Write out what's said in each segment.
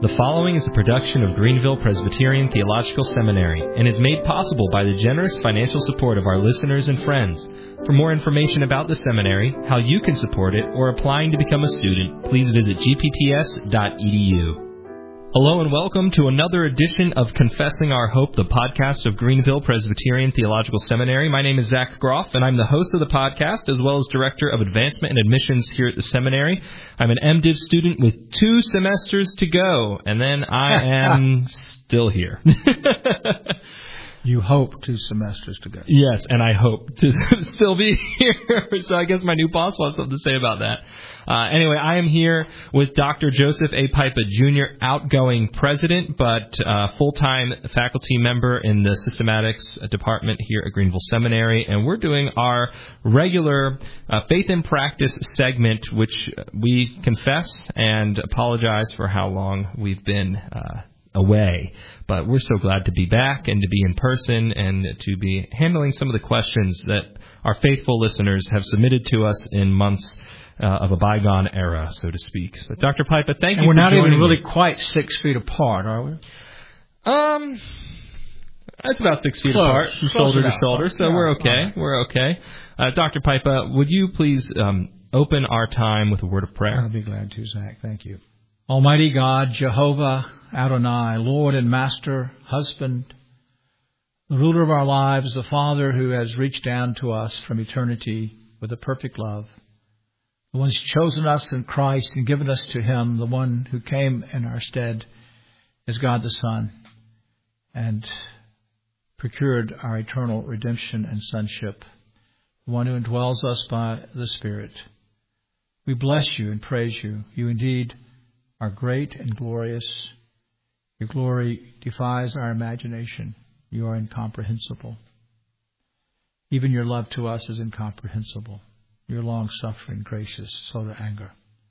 The following is a production of Greenville Presbyterian Theological Seminary and is made possible by the generous financial support of our listeners and friends. For more information about the seminary, how you can support it, or applying to become a student, please visit gpts.edu. Hello and welcome to another edition of Confessing Our Hope, the podcast of Greenville Presbyterian Theological Seminary. My name is Zach Groff, and I'm the host of the podcast, as well as Director of Advancement and Admissions here at the seminary. I'm an MDiv student with 2 semesters to go, and then I am still here. You hope 2 semesters to go. Yes, and I hope to still be here. So I guess my new boss wants something to say about that. Anyway, I am here with Dr. Joseph A. Pipa, Jr., outgoing president, but full-time faculty member in the systematics department here at Greenville Seminary. And we're doing our regular Faith in Practice segment, which we confess and apologize for how long we've been away. But we're so glad to be back and to be in person and to be handling some of the questions that our faithful listeners have submitted to us in months of a bygone era, so to speak. But Dr. Pipa, thank you for joining me. And we're not even really quite 6 feet apart, are we? It's about 6 feet apart from shoulder to shoulder, so we're okay. Right. We're okay. Dr. Pipa, would you please open our time with a word of prayer? I'll be glad to, Zach. Thank you. Almighty God, Jehovah Adonai, Lord and Master, Husband, the ruler of our lives, the Father who has reached down to us from eternity with a perfect love, the one who's chosen us in Christ and given us to Him, the one who came in our stead is God the Son and procured our eternal redemption and sonship, the one who indwells us by the Spirit. We bless you and praise you. You indeed are great and glorious. Your glory defies our imagination. You are incomprehensible. Even your love to us is incomprehensible. You're long-suffering, gracious, slow to anger.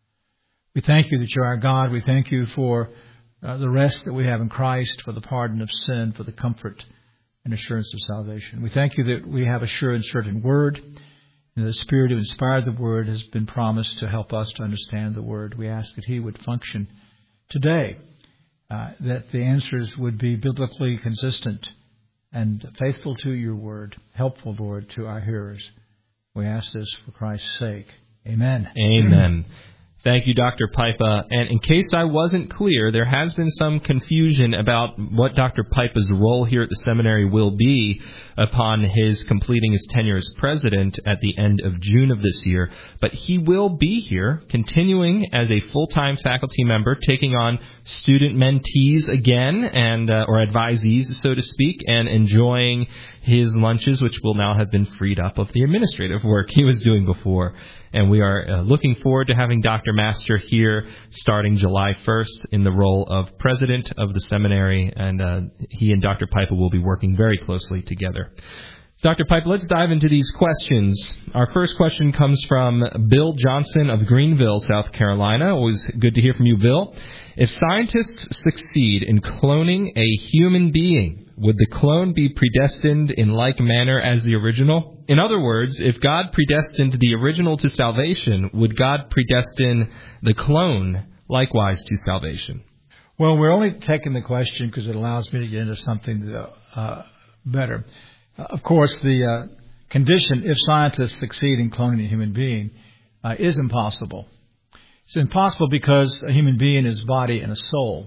We thank you that you're our God. We thank you for the rest that we have in Christ, for the pardon of sin, for the comfort and assurance of salvation. We thank you that we have a sure and certain Word, and the Spirit who inspired the Word has been promised to help us to understand the Word. We ask that He would function today, that the answers would be biblically consistent and faithful to your Word, helpful, Lord, to our hearers. We ask this for Christ's sake. Amen. Amen. Thank you, Dr. Pipa. And in case I wasn't clear, there has been some confusion about what Dr. Pipa's role here at the seminary will be upon his completing his tenure as president at the end of June of this year. But he will be here, continuing as a full-time faculty member, taking on student mentees again, and or advisees, so to speak, and enjoying his lunches, which will now have been freed up of the administrative work he was doing before. And we are looking forward to having Dr. Master here starting July 1st in the role of president of the seminary, and he and Dr. Pipa will be working very closely together. Dr. Pipa, let's dive into these questions. Our first question comes from Bill Johnson of Greenville, South Carolina. Always good to hear from you, Bill. If scientists succeed in cloning a human being, would the clone be predestined in like manner as the original? In other words, if God predestined the original to salvation, would God predestine the clone likewise to salvation? Well, we're only taking the question because it allows me to get into something better. Of course, the condition, if scientists succeed in cloning a human being, is impossible. It's impossible because a human being is a body and a soul.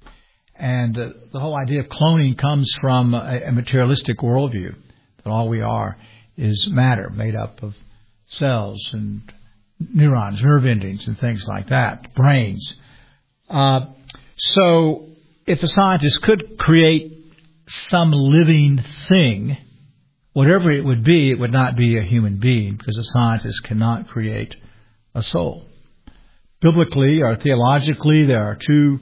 And the whole idea of cloning comes from a materialistic worldview, that all we are is matter made up of cells and neurons, nerve endings, and things like that, brains. So if a scientist could create some living thing, whatever it would be, it would not be a human being, because a scientist cannot create a soul. Biblically or theologically, there are 2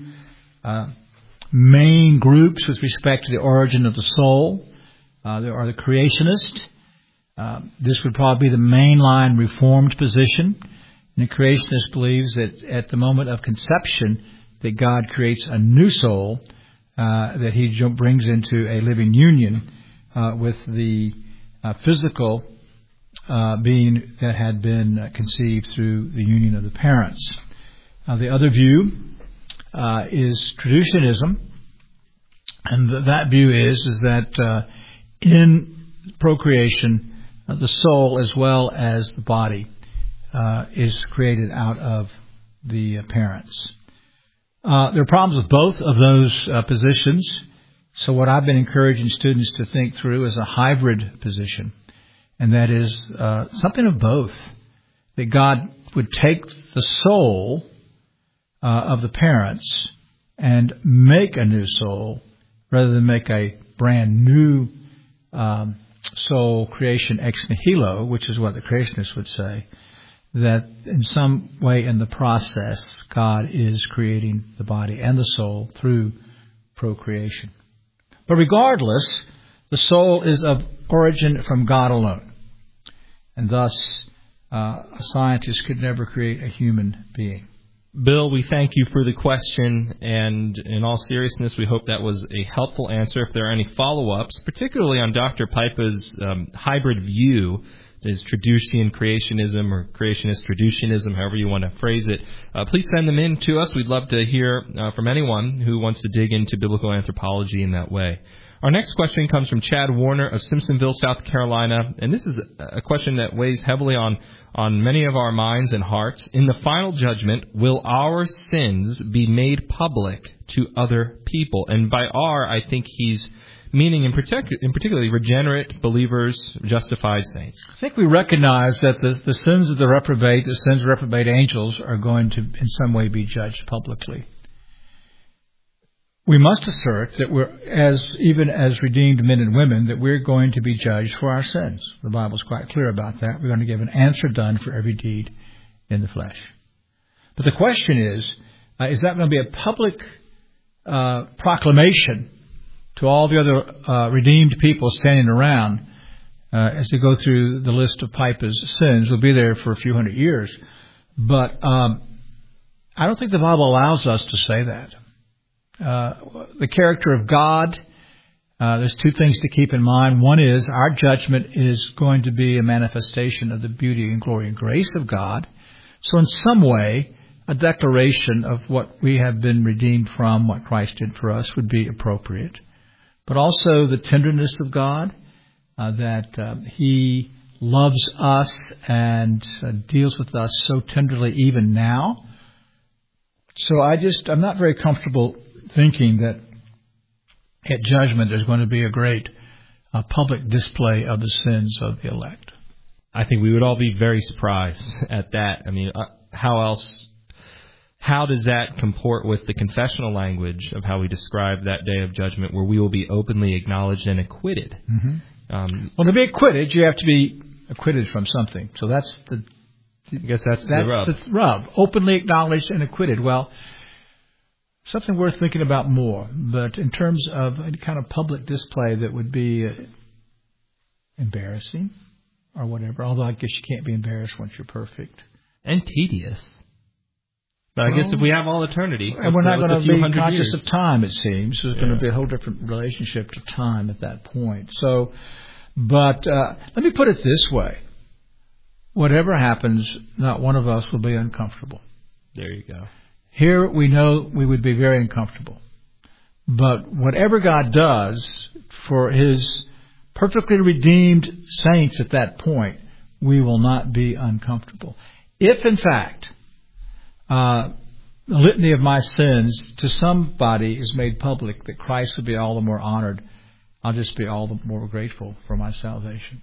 main groups with respect to the origin of the soul. There are the creationists. This would probably be the mainline Reformed position. And the creationist believes that at the moment of conception, that God creates a new soul that He brings into a living union with the physical being that had been conceived through the union of the parents. The other view is traducianism, and that view is that in procreation, the soul as well as the body is created out of the parents. There are problems with both of those positions. So what I've been encouraging students to think through is a hybrid position, and that is something of both. That God would take the soul of the parents and make a new soul rather than make a brand new soul creation ex nihilo, which is what the creationists would say, that in some way in the process God is creating the body and the soul through procreation. But regardless, the soul is of origin from God alone. And thus, a scientist could never create a human being. Bill, we thank you for the question, and in all seriousness, we hope that was a helpful answer. If there are any follow-ups, particularly on Dr. Pipa's hybrid view, is Traducian creationism or creationist traducianism, however you want to phrase it, please send them in to us. We'd love to hear from anyone who wants to dig into biblical anthropology in that way. Our next question comes from Chad Warner of Simpsonville, South Carolina, and this is a question that weighs heavily on many of our minds and hearts. In the final judgment, will our sins be made public to other people? And by our, I think he's meaning in particularly regenerate believers, justified saints. I think we recognize that the sins of the reprobate, the sins of reprobate angels, are going to in some way be judged publicly. We must assert that even as redeemed men and women, that we're going to be judged for our sins. The Bible's quite clear about that. We're going to give an answer done for every deed in the flesh. But the question is that going to be a public proclamation to all the other redeemed people standing around as they go through the list of Pipa's sins? We'll be there for a few hundred years. But I don't think the Bible allows us to say that. The character of God, there's two things to keep in mind. One is our judgment is going to be a manifestation of the beauty and glory and grace of God. So in some way, a declaration of what we have been redeemed from, what Christ did for us, would be appropriate. But also the tenderness of God, that He loves us and deals with us so tenderly even now. So I'm not very comfortable thinking that at judgment there's going to be a great public display of the sins of the elect. I think we would all be very surprised at that. I mean, how does that comport with the confessional language of how we describe that day of judgment, where we will be openly acknowledged and acquitted? Mm-hmm. Well, to be acquitted, you have to be acquitted from something. So I guess that's the rub. Openly acknowledged and acquitted. Well, something worth thinking about more. But in terms of any kind of public display that would be embarrassing or whatever, although I guess you can't be embarrassed once you're perfect. And tedious. But I guess if we have all eternity, and we're not going to be conscious years of time, it seems. There's going to be a whole different relationship to time at that point. So, but let me put it this way. Whatever happens, not one of us will be uncomfortable. There you go. Here we know we would be very uncomfortable. But whatever God does for His perfectly redeemed saints at that point, we will not be uncomfortable. If, in fact, the litany of my sins to somebody is made public, that Christ would be all the more honored, I'll just be all the more grateful for my salvation.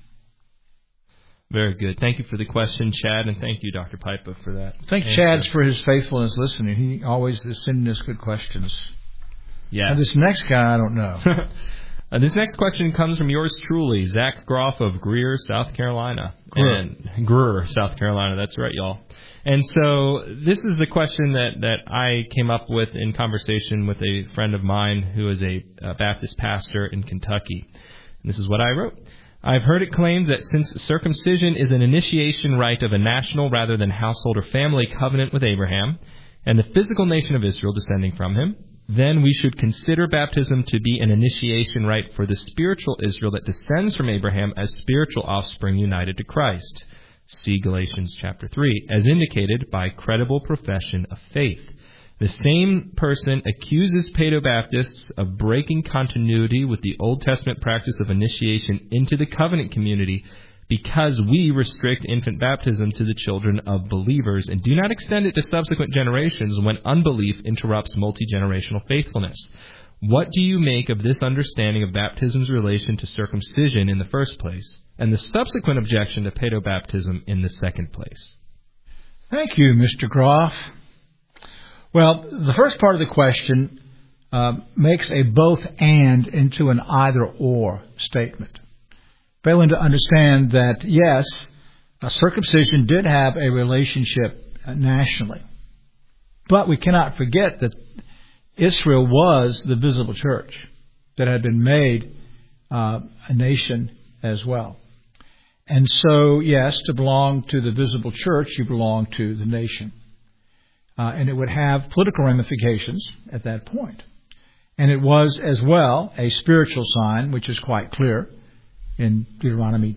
Very good. Thank you for the question, Chad, and thank you, Dr. Pipa, for that. Thank Chad for his faithfulness listening. He always is sending us good questions. Yes. And this next guy, I don't know. This next question comes from yours truly, Zach Groff of Greer, South Carolina. Greer, South Carolina. That's right, y'all. And so this is a question that I came up with in conversation with a friend of mine who is a Baptist pastor in Kentucky. And this is what I wrote. I've heard it claimed that since circumcision is an initiation rite of a national rather than household or family covenant with Abraham and the physical nation of Israel descending from him, then we should consider baptism to be an initiation rite for the spiritual Israel that descends from Abraham as spiritual offspring united to Christ. See Galatians chapter 3, as indicated by credible profession of faith. The same person accuses Paedobaptists of breaking continuity with the Old Testament practice of initiation into the covenant community because we restrict infant baptism to the children of believers and do not extend it to subsequent generations when unbelief interrupts multi-generational faithfulness. What do you make of this understanding of baptism's relation to circumcision in the first place, and the subsequent objection to paedobaptism in the second place? Thank you, Mr. Groff. Well, the first part of the question makes a both-and into an either-or statement, failing to understand that, yes, circumcision did have a relationship nationally, but we cannot forget that Israel was the visible church that had been made a nation as well. And so, yes, to belong to the visible church, you belong to the nation. And it would have political ramifications at that point. And it was as well a spiritual sign, which is quite clear in Deuteronomy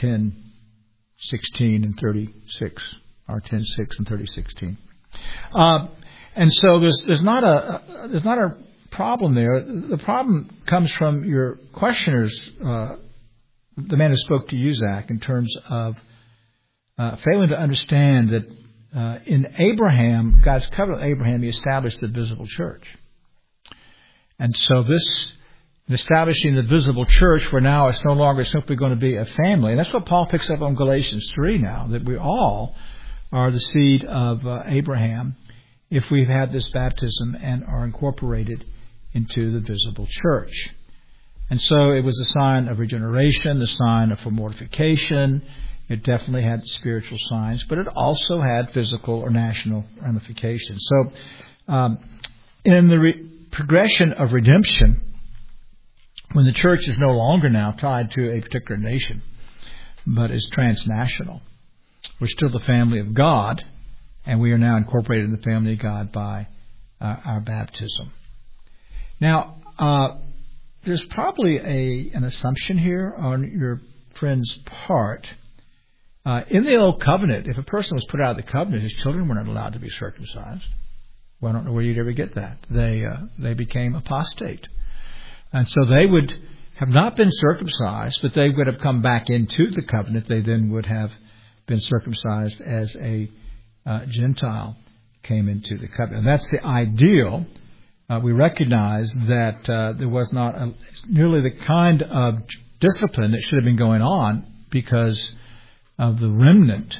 10:16 and 36, or 10:6 and 30:16. And so there's not a problem there. The problem comes from your questioners, the man who spoke to you, Zach, in terms of failing to understand that in Abraham, God's covenant with Abraham, He established the visible church. And so this, in establishing the visible church, where now it's no longer simply going to be a family. And that's what Paul picks up on Galatians 3 now, that we all are the seed of Abraham if we've had this baptism and are incorporated into the visible church. And so it was a sign of regeneration, the sign of mortification. It definitely had spiritual signs, but it also had physical or national ramifications. So in the progression of redemption, when the church is no longer now tied to a particular nation, but is transnational, we're still the family of God, and we are now incorporated in the family of God by our baptism. Now, there's probably an assumption here on your friend's part. In the Old Covenant, if a person was put out of the covenant, his children were not allowed to be circumcised. Well, I don't know where you'd ever get that. They became apostate. And so they would have not been circumcised, but they would have come back into the covenant. They then would have been circumcised as a Gentile came into the covenant. And that's the ideal. We recognize that there was not nearly the kind of discipline that should have been going on because of the remnant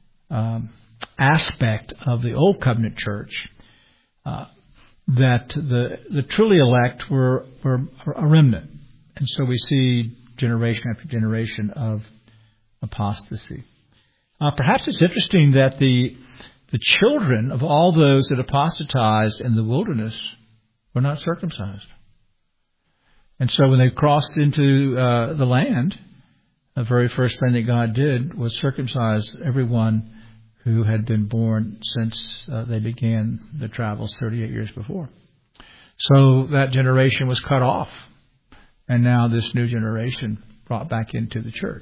aspect of the Old Covenant church, that the truly elect were a remnant. And so we see generation after generation of apostasy. Perhaps it's interesting that the children of all those that apostatized in the wilderness were not circumcised. And so when they crossed into the land, the very first thing that God did was circumcise everyone who had been born since they began the travels 38 years before. So that generation was cut off, and now this new generation brought back into the church.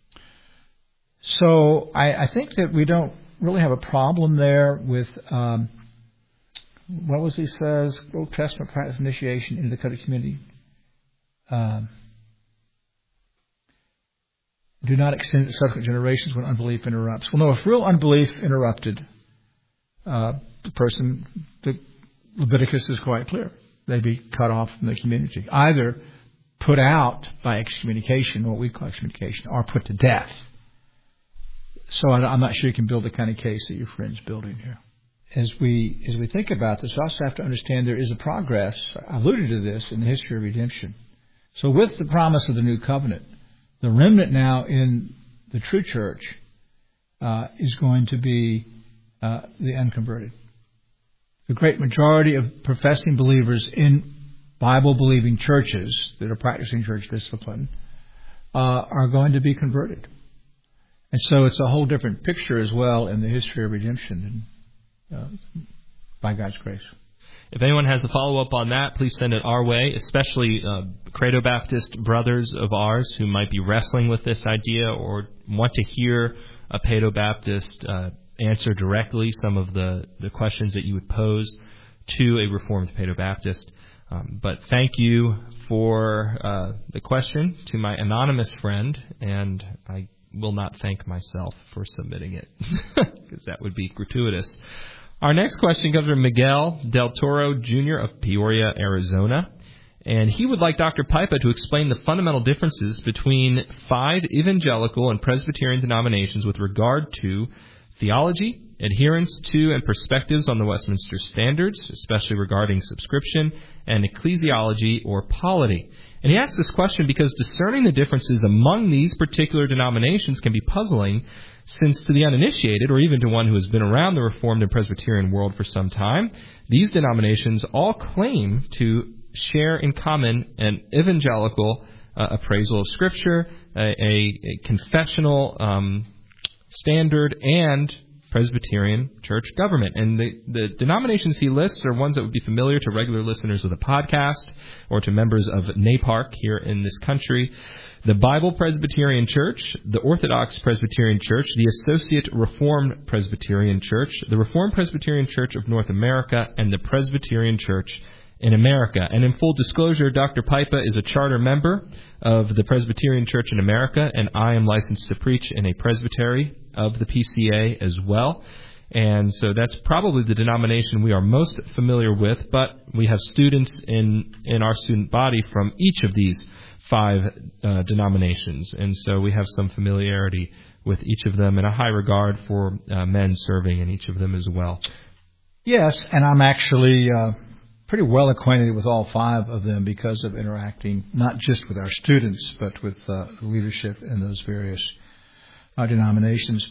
So I think that we don't really have a problem there with, what was he says, Old Testament practice initiation into the covenant community. Do not extend it to subsequent generations when unbelief interrupts. Well, no, if real unbelief interrupted the person, the Leviticus is quite clear. They'd be cut off from the community. Either put out by excommunication, what we call excommunication, or put to death. So I'm not sure you can build the kind of case that your friend's building here. As we think about this, we also have to understand there is a progress, I alluded to this, in the history of redemption. So with the promise of the new covenant, the remnant now in the true church is going to be the unconverted. The great majority of professing believers in Bible-believing churches that are practicing church discipline are going to be converted. And so it's a whole different picture as well in the history of redemption by God's grace. If anyone has a follow-up on that, please send it our way, especially Credo Baptist brothers of ours who might be wrestling with this idea or want to hear a Credo Baptist answer directly some of the questions that you would pose to a Reformed Paedo-Baptist. But thank you for the question to my anonymous friend, and I will not thank myself for submitting it, because that would be gratuitous. Our next question comes from Miguel Del Toro, Jr. of Peoria, Arizona. And he would like Dr. Pipa to explain the fundamental differences between 5 evangelical and Presbyterian denominations with regard to theology, adherence to and perspectives on the Westminster Standards, especially regarding subscription, and ecclesiology or polity. And he asks this question because discerning the differences among these particular denominations can be puzzling, since to the uninitiated, or even to one who has been around the Reformed and Presbyterian world for some time, these denominations all claim to share in common an evangelical appraisal of Scripture, a confessional standard, and Presbyterian church government. And the denominations he lists are ones that would be familiar to regular listeners of the podcast or to members of NAPARC here in this country. The Bible Presbyterian Church, the Orthodox Presbyterian Church, the Associate Reformed Presbyterian Church, the Reformed Presbyterian Church of North America, and the Presbyterian Church in America. And in full disclosure, Dr. Pipa is a charter member of the Presbyterian Church in America, and I am licensed to preach in a presbytery of the PCA as well. And so that's probably the denomination we are most familiar with, but we have students in our student body from each of these 5 denominations, and so we have some familiarity with each of them and a high regard for men serving in each of them as well. Yes, and I'm actually pretty well acquainted with all 5 of them because of interacting not just with our students, but with leadership in those various denominations.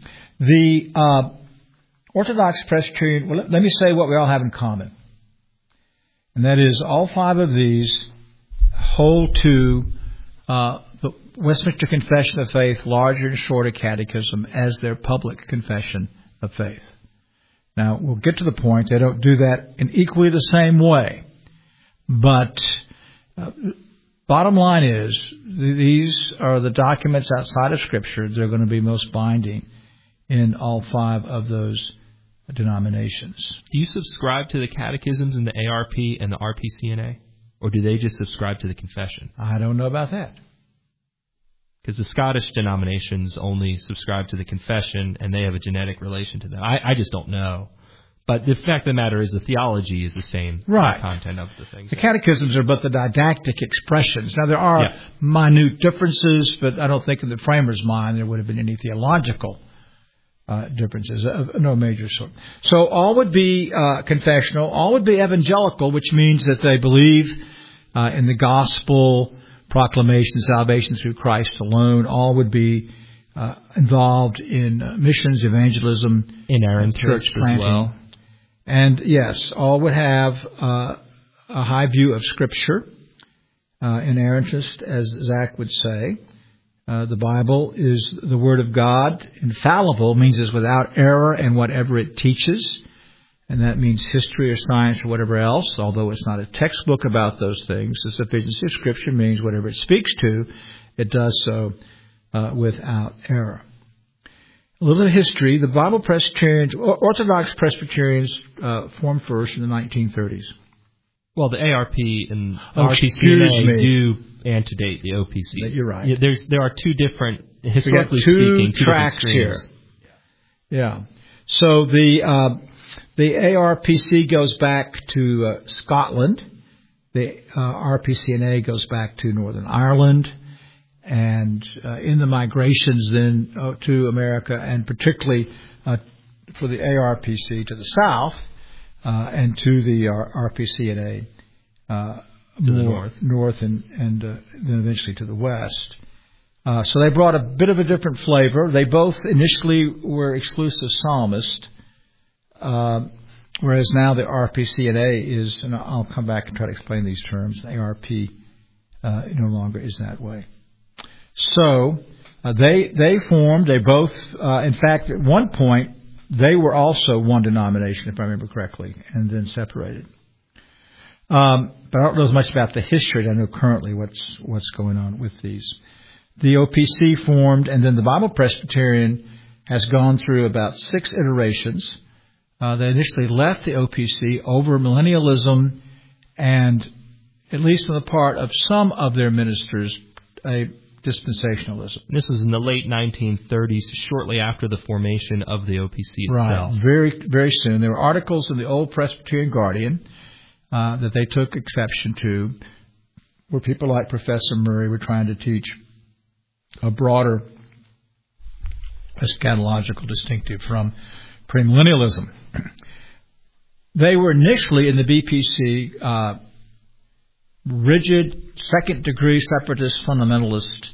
The Orthodox Presbyterian, well, let me say what we all have in common. And that is all 5 of these hold to the Westminster Confession of Faith, larger and shorter catechism, as their public confession of faith. Now, we'll get to the point. They don't do that in equally the same way. But bottom line is, these are the documents outside of Scripture that are going to be most binding in all 5 of those denominations. Do you subscribe to the catechisms in the ARP and the RPCNA? Or do they just subscribe to the confession? I don't know about that. Because the Scottish denominations only subscribe to the confession, and they have a genetic relation to them. I just don't know. But the fact of the matter is the theology is the same. Right. The content of the things. The catechisms are but the didactic expressions. Now, there are minute differences, but I don't think in the framer's mind there would have been any theological differences of no major sort. So all would be confessional. All would be evangelical, which means that they believe in the gospel, proclamation, salvation through Christ alone. All would be involved in missions, evangelism, inerrant church planting as well. And yes, all would have a high view of Scripture, inerrantist, as Zach would say. The Bible is the Word of God. Infallible means it's without error in whatever it teaches. And that means history or science or whatever else, although it's not a textbook about those things. The sufficiency of Scripture means whatever it speaks to, it does so without error. A little history. The Bible Presbyterians, Orthodox Presbyterians formed first in the 1930s. Well, the ARP and RPCNA do antedate the OPC. You're right. There are 2 different, historically speaking, 2 tracks here. Yeah. So the ARPC goes back to Scotland. The RPCNA goes back to Northern Ireland. And in the migrations then to America, and particularly for the ARPC to the south, and to the RPCNA to the north and then eventually to the west. So they brought a bit of a different flavor. They both initially were exclusive psalmist, whereas now the RPCNA is, and I'll come back and try to explain these terms, ARP no longer is that way. So they formed, they both, in fact, at one point, they were also one denomination, if I remember correctly, and then separated. But I don't know as much about the history. I know currently what's going on with these. The OPC formed, and then the Bible Presbyterian has gone through about 6 iterations They initially left the OPC over millennialism and, at least on the part of some of their ministers, a dispensationalism. This was in the late 1930s, shortly after the formation of the OPC itself. Right, very, very soon. There were articles in the Old Presbyterian Guardian that they took exception to, where people like Professor Murray were trying to teach a broader eschatological distinctive from premillennialism. They were initially in the BPC rigid, second-degree separatist fundamentalist.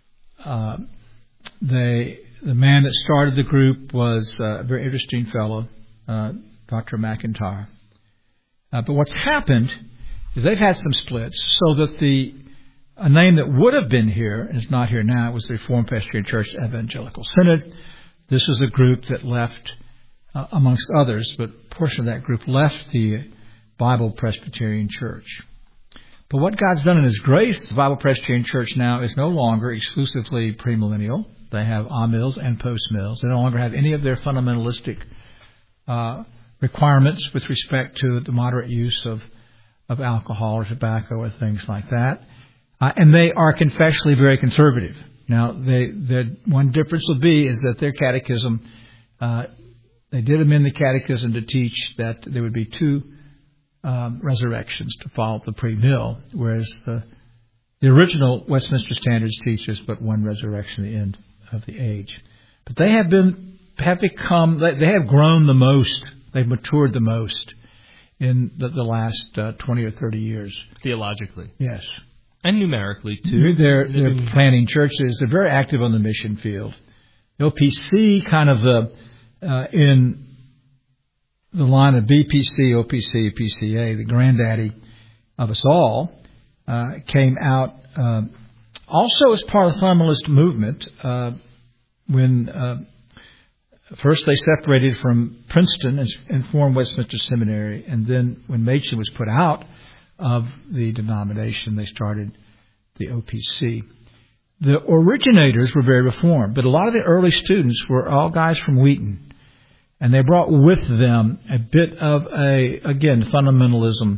The man that started the group was a very interesting fellow, Dr. McIntyre. But what's happened is they've had some splits, so that a name that would have been here, and is not here now, was the Reformed Presbyterian Church Evangelical Synod. This is a group that left, amongst others, but a portion of that group left the Bible Presbyterian Church. But what God's done in His grace, the Bible Presbyterian Church now is no longer exclusively premillennial. They have amills and postmills. They no longer have any of their fundamentalistic requirements with respect to the moderate use of alcohol or tobacco or things like that. And they are confessionally very conservative. Now, the one difference will be is that their catechism, they did amend the catechism to teach that there would be two resurrections to follow the pre-mill, whereas the original Westminster Standards teaches but one resurrection at the end of the age. But they have grown the most, they've matured the most in the last 20 or 30 years. Theologically. Yes. And numerically, too. They're planting churches. They're very active on the mission field. The OPC, kind of in the line of BPC, OPC, PCA, the granddaddy of us all, came out also as part of the fundamentalist movement when first they separated from Princeton and formed Westminster Seminary, and then when Machen was put out of the denomination, they started the OPC. The originators were very reformed, but a lot of the early students were all guys from Wheaton. And they brought with them a bit of fundamentalism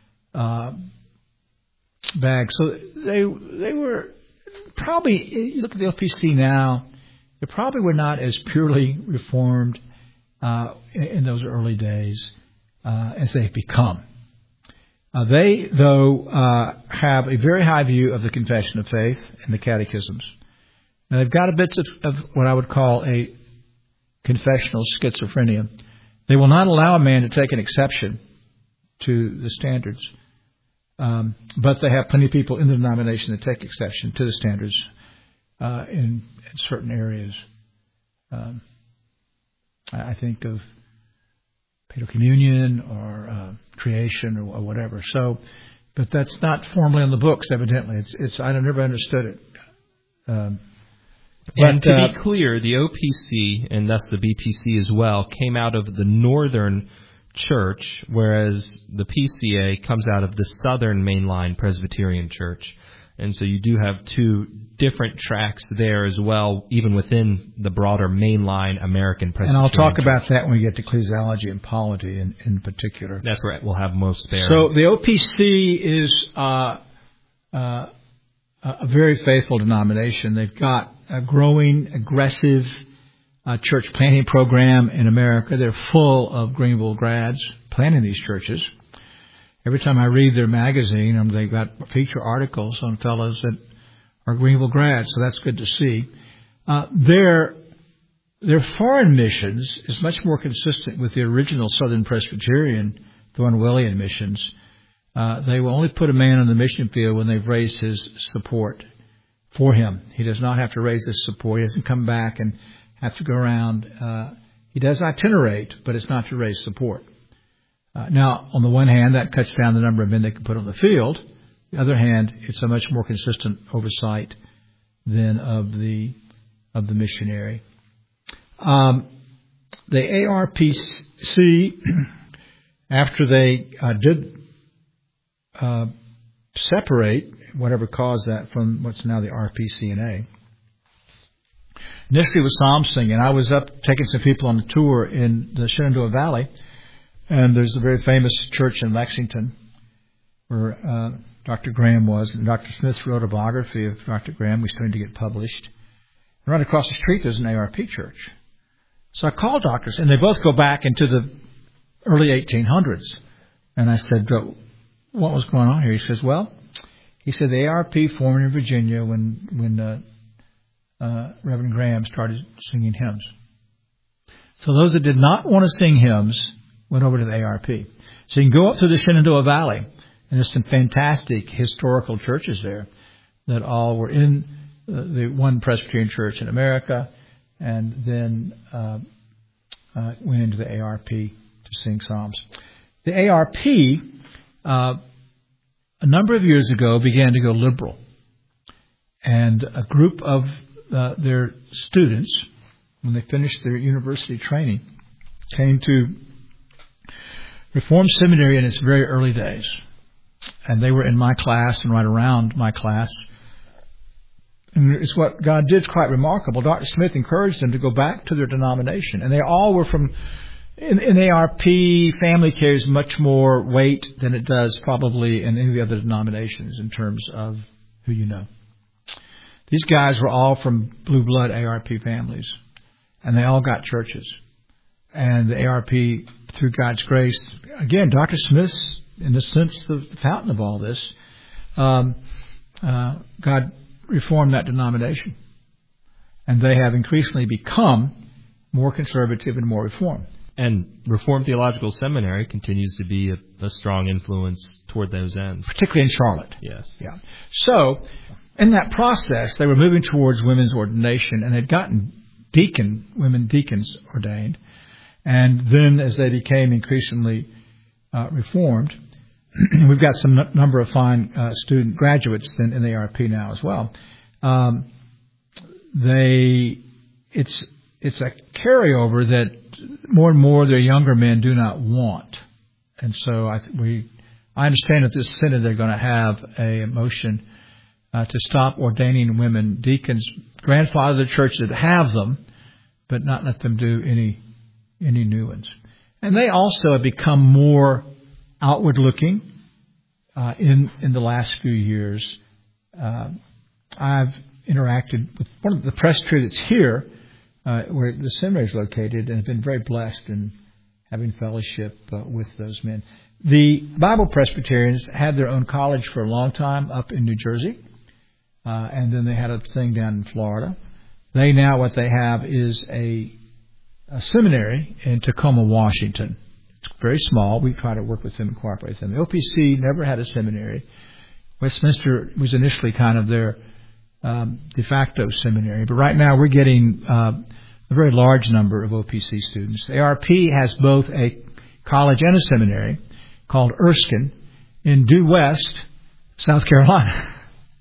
bag. So they were probably, you look at the OPC now, they probably were not as purely reformed in those early days as they've become. They, though, have a very high view of the Confession of Faith and the catechisms. Now, they've got a bit of what I would call a confessional schizophrenia. They will not allow a man to take an exception to the standards, but they have plenty of people in the denomination that take exception to the standards in certain areas. I think of paedo communion or creation or whatever. So, but that's not formally in the books. Evidently, I never understood it. And to be clear, the OPC, and thus the BPC as well, came out of the Northern Church, whereas the PCA comes out of the Southern Mainline Presbyterian Church. And so you do have two different tracks there as well, even within the broader mainline American Presbyterian Church. And I'll talk Church. about that when we get to ecclesiology and polity in particular. That's where we'll have most bearing. So the OPC is a very faithful denomination. They've got a growing, aggressive church planting program in America. They're full of Greenville grads planting these churches. Every time I read their magazine, they've got feature articles on fellows that are Greenville grads, so that's good to see. Their foreign missions is much more consistent with the original Southern Presbyterian Thornwellian missions. They will only put a man on the mission field when they've raised his support for him. He does not have to raise his support. He doesn't come back and have to go around. He does itinerate, but it's not to raise support. Now, on the one hand, that cuts down the number of men they can put on the field. On the other hand, it's a much more consistent oversight than of the missionary. The ARPC, after they did separate, whatever caused that, from what's now the RPCNA, initially with psalm singing. I was up taking some people on a tour in the Shenandoah Valley, and there's a very famous church in Lexington where Dr. Graham was. And Dr. Smith wrote a biography of Dr. Graham. We started to get published. And right across the street, there's an ARP church. So I called doctors, and they both go back into the early 1800s. And I said, what was going on here? He says, he said the ARP formed in Virginia when Reverend Graham started singing hymns. So those that did not want to sing hymns went over to the ARP. So you can go up to the Shenandoah Valley, and there's some fantastic historical churches there that all were in the one Presbyterian church in America, and then went into the ARP to sing psalms. The ARP, a number of years ago, began to go liberal. And a group of their students, when they finished their university training, came to Reformed Seminary in its very early days. And they were in my class and right around my class. And it's what God did quite remarkable. Dr. Smith encouraged them to go back to their denomination. And they all were from... In ARP, family carries much more weight than it does probably in any of the other denominations in terms of who you know. These guys were all from blue blood ARP families, and they all got churches. And the ARP, through God's grace, again, Dr. Smith's, in a sense, the fountain of all this, God reformed that denomination. And they have increasingly become more conservative and more reformed. And Reformed Theological Seminary continues to be a strong influence toward those ends. Particularly in Charlotte. Yes. Yeah. So, in that process, they were moving towards women's ordination, and had gotten women deacons ordained. And then as they became increasingly reformed, we've got some number of fine student graduates in the ARP now as well. It's a carryover that more and more their younger men do not want. And so I understand at this synod they're going to have a motion to stop ordaining women deacons, grandfather the church that have them, but not let them do any new ones. And they also have become more outward looking in the last few years. I've interacted with one of the presbytery that's here, where the seminary is located, and have been very blessed in having fellowship with those men. The Bible Presbyterians had their own college for a long time up in New Jersey, and then they had a thing down in Florida. They now, what they have is a seminary in Tacoma, Washington. It's very small. We try to work with them and cooperate with them. The OPC never had a seminary. Westminster was initially kind of their de facto seminary, but right now we're getting a very large number of OPC students. The ARP has both a college and a seminary called Erskine in Due West, South Carolina.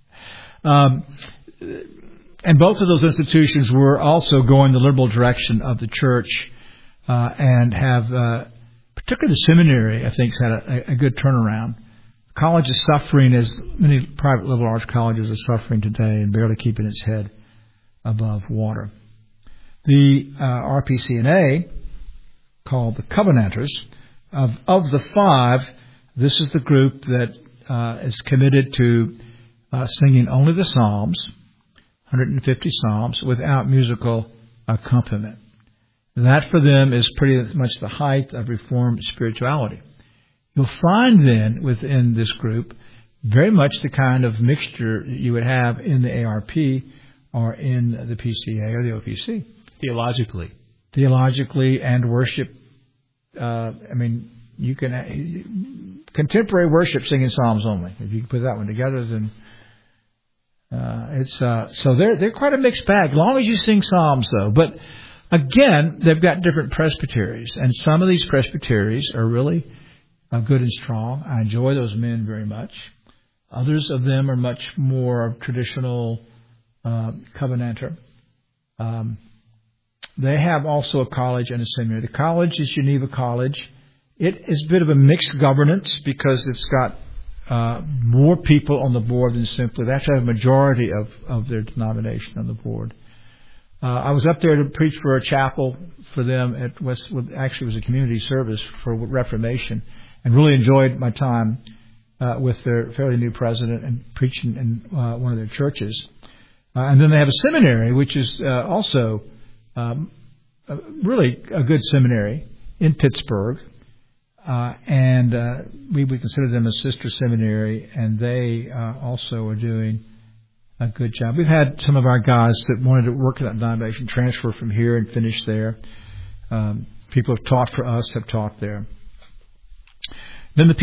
And both of those institutions were also going the liberal direction of the church, and have, particularly the seminary, I think, has had a good turnaround. The college is suffering, as many private liberal arts colleges are suffering today, and barely keeping its head above water. The RPCNA, called the Covenanters, of the five, this is the group that is committed to singing only the Psalms, 150 Psalms, without musical accompaniment. That for them is pretty much the height of Reformed spirituality. You'll find then within this group very much the kind of mixture you would have in the ARP or in the PCA or the OPC. Theologically and worship. You can contemporary worship singing psalms only. If you can put that one together, then it's so they're quite a mixed bag. As long as you sing psalms, though. But again, they've got different presbyteries, and some of these presbyteries are really good and strong. I enjoy those men very much. Others of them are much more traditional Covenanter. They have also a college and a seminary. The college is Geneva College. It is a bit of a mixed governance because it's got more people on the board than simply. They actually have a majority of their denomination on the board. I was up there to preach for a chapel for them at Westwood. Actually, it was a community service for Reformation, and really enjoyed my time with their fairly new president and preaching in one of their churches. And then they have a seminary, which is also really a good seminary in Pittsburgh. And we would consider them a sister seminary, and they also are doing a good job. We've had some of our guys that wanted to work in that denomination transfer from here and finish there. People who have taught for us have taught there. Then the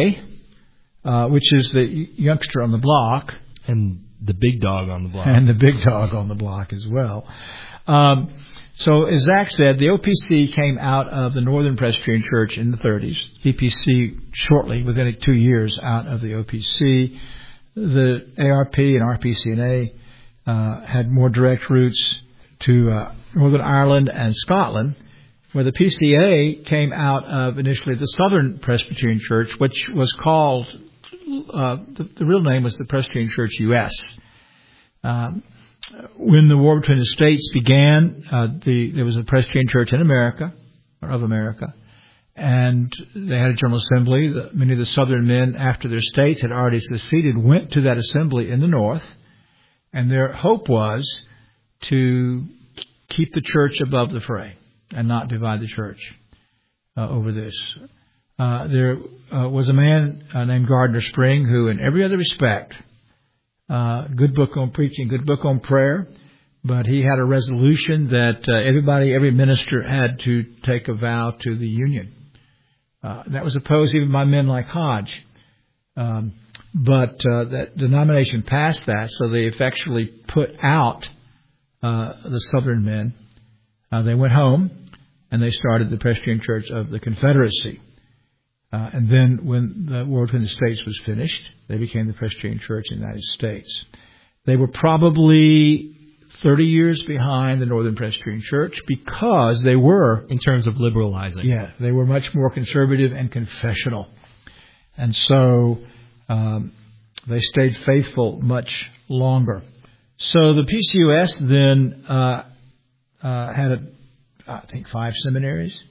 PCA, which is the youngster on the block. And the big dog on the block. And the big dog on the block as well. So as Zach said, the OPC came out of the Northern Presbyterian Church in the 30s. PPC shortly, within 2 years, out of the OPC. The ARP and RPCNA had more direct roots to Northern Ireland and Scotland, where the PCA came out of initially the Southern Presbyterian Church, which was called, the real name was the Presbyterian Church U.S. When the war between the states began, there was a Presbyterian Church in America, or of America, and they had a General Assembly. Many of the Southern men, after their states had already seceded, went to that assembly in the North, and their hope was to keep the church above the fray and not divide the church over this. There was a man named Gardner Spring who, in every other respect, good book on preaching, good book on prayer, but he had a resolution that every minister had to take a vow to the Union. That was opposed even by men like Hodge. But that denomination passed that, so they effectually put out the Southern men. They went home, and they started the Presbyterian Church of the Confederacy. And then when the war between the states was finished, they became the Presbyterian Church in the United States. They were probably 30 years behind the Northern Presbyterian Church because they were... In terms of liberalizing. Yeah, they were much more conservative and confessional. And so they stayed faithful much longer. So the PCUS then had, I think, 5 seminaries.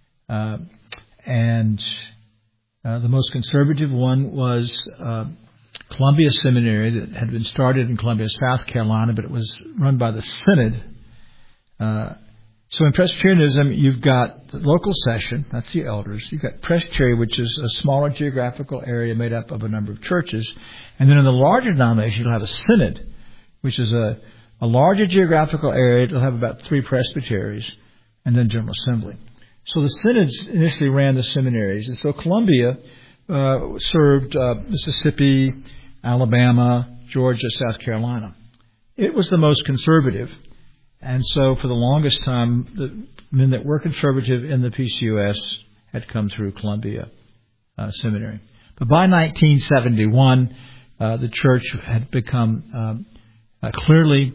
And the most conservative one was Columbia Seminary, that had been started in Columbia, South Carolina, but it was run by the Synod. So in Presbyterianism, you've got the local session, that's the elders. You've got presbytery, which is a smaller geographical area made up of a number of churches. And then in the larger denomination, you'll have a synod, which is a larger geographical area. It'll have about 3 presbyteries, and then General Assembly. So the synods initially ran the seminaries. And so Columbia served Mississippi, Alabama, Georgia, South Carolina. It was the most conservative. And so for the longest time, the men that were conservative in the PCUS had come through Columbia Seminary. But by 1971, the church had become clearly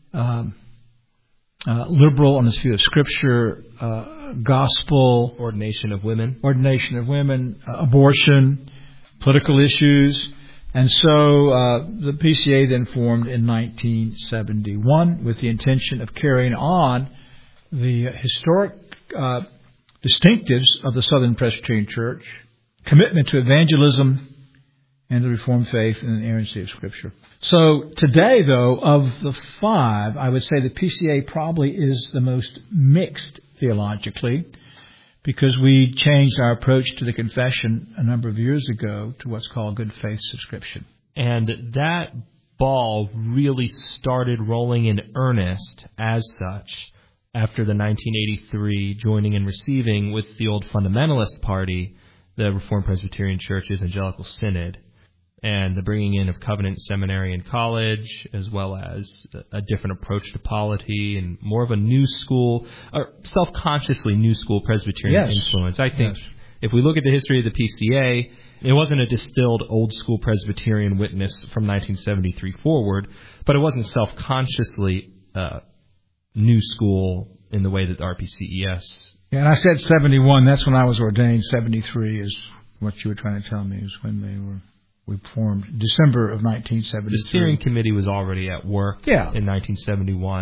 liberal on its view of Scripture, gospel, ordination of women, abortion, political issues. And so the PCA then formed in 1971 with the intention of carrying on the historic distinctives of the Southern Presbyterian Church, commitment to evangelism and the Reformed faith and the inerrancy of Scripture. So today, though, of the 5, I would say the PCA probably is the most mixed theologically, because we changed our approach to the confession a number of years ago to what's called good faith subscription. And that ball really started rolling in earnest as such after the 1983 joining and receiving with the old fundamentalist party, the Reformed Presbyterian Church Evangelical Synod, and the bringing in of Covenant Seminary and College, as well as a different approach to polity and more of a new school, or self-consciously new school Presbyterian influence. I think if we look at the history of the PCA, it wasn't a distilled old school Presbyterian witness from 1973 forward, but it wasn't self-consciously new school in the way that the RPCES. Yeah, and I said 71, that's when I was ordained. 73 is what you were trying to tell me, is when we formed December of 1973. The steering committee was already at work in 1971,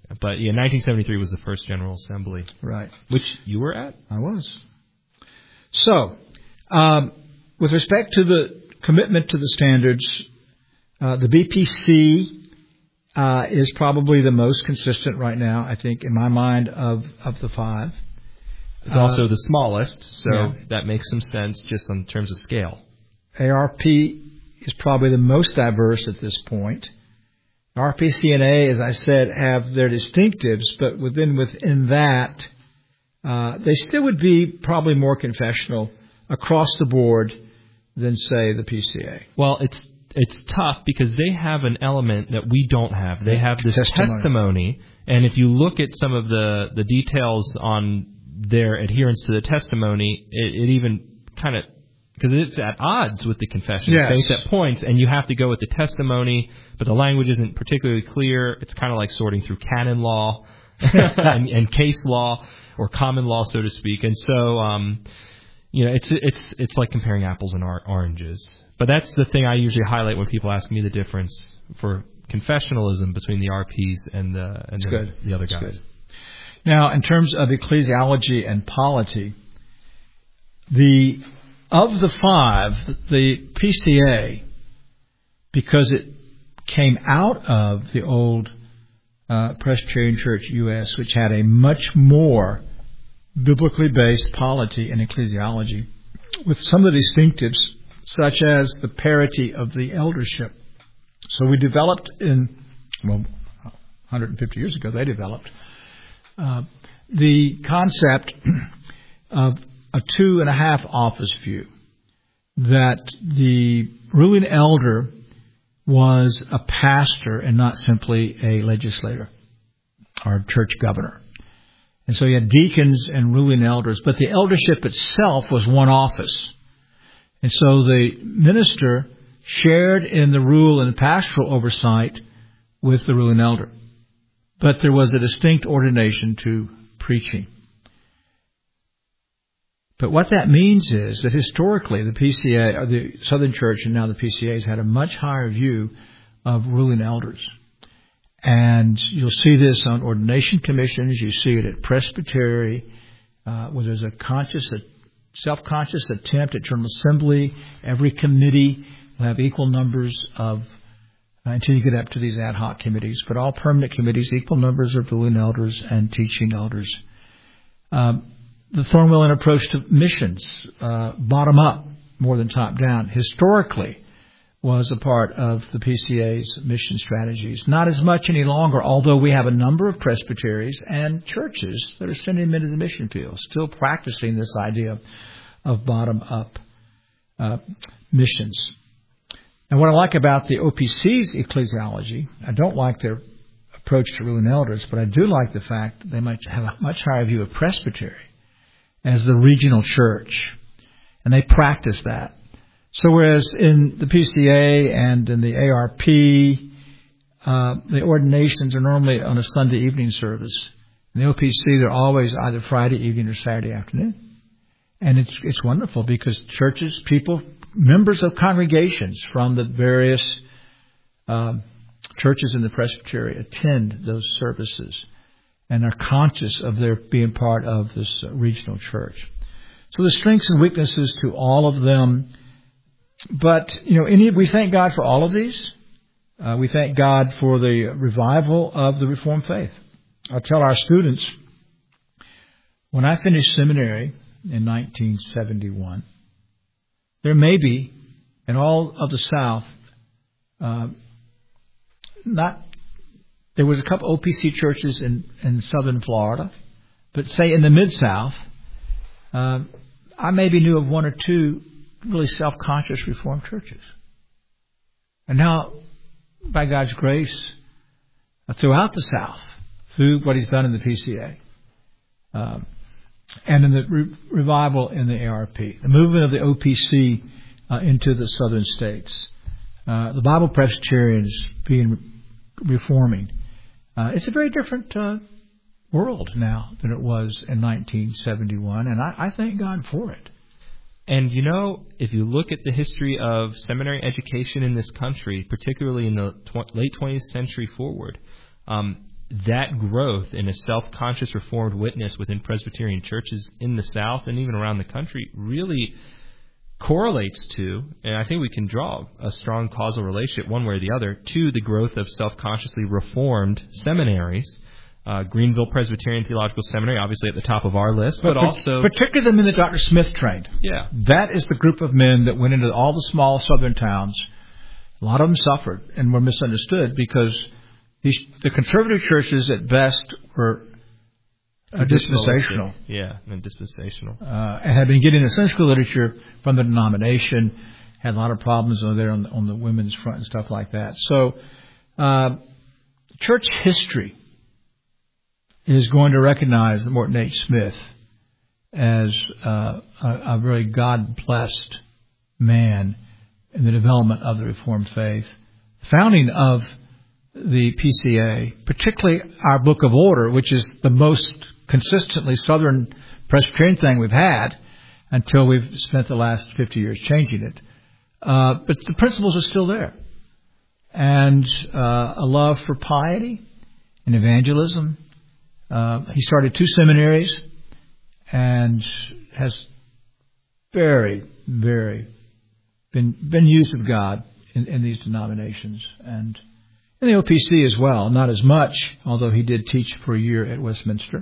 But, 1973 was the first General Assembly. Right. Which you were at? I was. So, with respect to the commitment to the standards, the BPC is probably the most consistent right now, I think, in my mind, of the five. It's also the smallest, so that makes some sense just in terms of scale. ARP is probably the most diverse at this point. RPC&A, as I said, have their distinctives, but within that, they still would be probably more confessional across the board than, say, the PCA. Well, it's tough because they have an element that we don't have. They have this testimony, and if you look at some of the details on their adherence to the testimony, it even kind of, because it's at odds with the confession of faith at points, and you have to go with the testimony, but the language isn't particularly clear. It's kind of like sorting through canon law and case law, or common law, so to speak. And so, it's like comparing apples and oranges. But that's the thing I usually highlight when people ask me the difference for confessionalism between the RPs and the other guys. Good. Now, in terms of ecclesiology and polity, of the five, the PCA, because it came out of the old Presbyterian Church U.S., which had a much more biblically based polity and ecclesiology, with some of the distinctives, such as the parity of the eldership. So we developed 150 years ago, they developed the concept of a 2.5 office view, that the ruling elder was a pastor and not simply a legislator or church governor. And so you had deacons and ruling elders, but the eldership itself was one office. And so the minister shared in the rule and pastoral oversight with the ruling elder. But there was a distinct ordination to preaching. But what that means is that historically the PCA, or the Southern Church and now the PCA, has had a much higher view of ruling elders. And you'll see this on ordination commissions. You see it at presbytery, where there's a self-conscious attempt at General Assembly. Every committee will have equal numbers of, until you get up to these ad hoc committees, but all permanent committees, equal numbers of ruling elders and teaching elders. The Thornwillian approach to missions, bottom up more than top down, historically was a part of the PCA's mission strategies. Not as much any longer, although we have a number of presbyteries and churches that are sending them into the mission field, still practicing this idea of bottom-up missions. And what I like about the OPC's ecclesiology, I don't like their approach to ruling elders, but I do like the fact that they might have a much higher view of presbytery as the regional church, and they practice that. So whereas in the PCA and in the ARP, the ordinations are normally on a Sunday evening service. In the OPC, they're always either Friday evening or Saturday afternoon. And it's wonderful because churches, people, members of congregations from the various churches in the presbytery attend those services and are conscious of their being part of this regional church. So the strengths and weaknesses to all of them. But, we thank God for all of these. We thank God for the revival of the Reformed faith. I tell our students, when I finished seminary in 1971, there may be, in all of the South, there was a couple OPC churches in southern Florida, but say in the Mid-South, I maybe knew of one or two really self-conscious Reformed churches. And now, by God's grace, throughout the South, through what He's done in the PCA, and in the revival in the ARP, the movement of the OPC into the southern states, the Bible Presbyterians reforming. It's a very different world now than it was in 1971, and I thank God for it. And if you look at the history of seminary education in this country, particularly in the late 20th century forward, that growth in a self-conscious Reformed witness within Presbyterian churches in the South and even around the country really correlates to, and I think we can draw a strong causal relationship one way or the other, to the growth of self-consciously Reformed seminaries. Greenville Presbyterian Theological Seminary, obviously at the top of our list, but also... Particularly the men that Dr. Smith trained. Yeah. That is the group of men that went into all the small southern towns. A lot of them suffered and were misunderstood because the conservative churches at best were dispensational. Yeah, and dispensational. And had been getting essential literature from the denomination, had a lot of problems over there on the women's front and stuff like that. So church history is going to recognize Morton H. Smith as a very God-blessed man in the development of the Reformed faith. Founding of the PCA, particularly our Book of Order, which is the most consistently Southern Presbyterian thing we've had until we've spent the last 50 years changing it. But the principles are still there. And a love for piety and evangelism. He started 2 seminaries and has very, very been used of God in these denominations. And in the OPC as well, not as much, although he did teach for a year at Westminster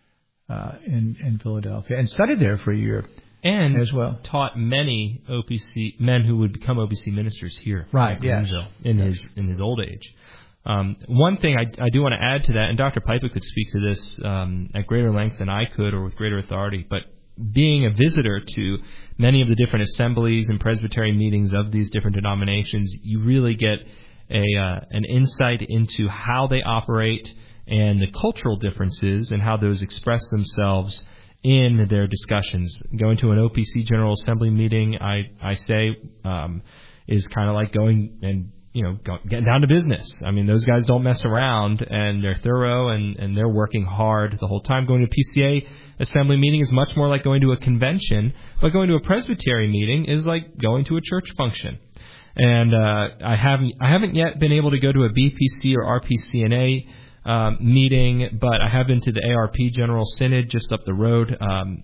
in Philadelphia and studied there for a year and as well. Taught many OPC men who would become OPC ministers here, right? At Greenville, in his old age. One thing I do want to add to that, and Dr. Pipa could speak to this at greater length than I could or with greater authority, but being a visitor to many of the different assemblies and Presbyterian meetings of these different denominations, you really get an insight into how they operate and the cultural differences and how those express themselves in their discussions. Going to an OPC General Assembly meeting, I say, is kind of like going and getting down to business. I mean, those guys don't mess around, and they're thorough, and they're working hard the whole time. Going to a PCA assembly meeting is much more like going to a convention, but going to a Presbyterian meeting is like going to a church function. And I haven't yet been able to go to a BPC or RPCNA meeting, but I have been to the ARP General Synod just up the road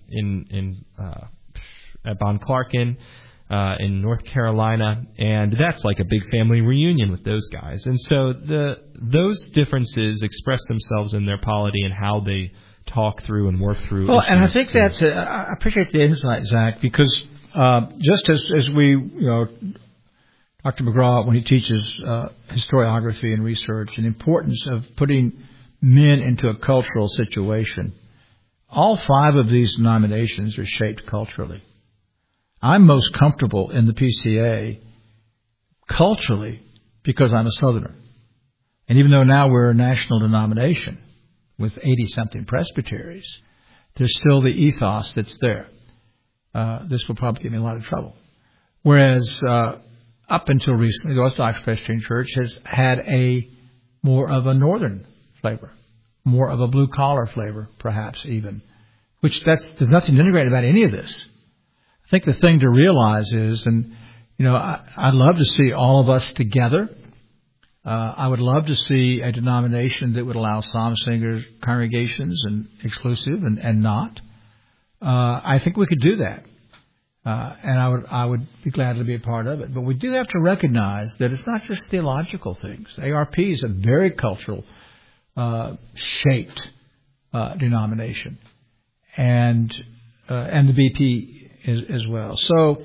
at Bon Clarkin. In North Carolina, and that's like a big family reunion with those guys. And so those differences express themselves in their polity and how they talk through and work through. Well, and I think I appreciate the insight, Zach, because just as we, Dr. McGraw, when he teaches historiography and research, and the importance of putting men into a cultural situation, all 5 of these denominations are shaped culturally. I'm most comfortable in the PCA culturally because I'm a Southerner. And even though now we're a national denomination with 80-something presbyteries, there's still the ethos that's there. This will probably get me in a lot of trouble. Whereas up until recently, the Orthodox Presbyterian Church has had more of a northern flavor, more of a blue-collar flavor, perhaps even, which there's nothing denigrated about any of this. I think the thing to realize is, and I'd love to see all of us together. I would love to see a denomination that would allow psalm singers congregations and exclusive and not. I think we could do that, and I would be glad to be a part of it. But we do have to recognize that it's not just theological things. ARP is a very cultural shaped denomination, and the BP. As well. So,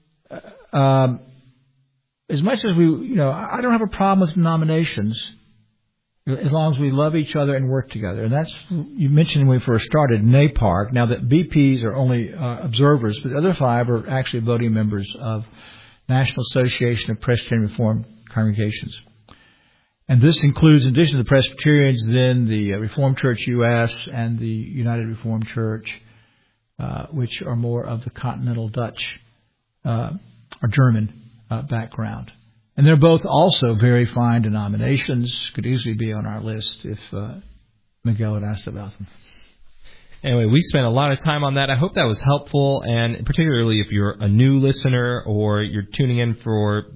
as much as I don't have a problem with denominations as long as we love each other and work together. And that's, you mentioned when we first started, NAPARC. Now, that BPs are only observers, but the other 5 are actually voting members of National Association of Presbyterian Reformed Congregations. And this includes, in addition to the Presbyterians, then the Reformed Church U.S. and the United Reformed Church, which are more of the continental Dutch or German background. And they're both also very fine denominations, could easily be on our list if Miguel had asked about them. Anyway, we spent a lot of time on that. I hope that was helpful, and particularly if you're a new listener or you're tuning in for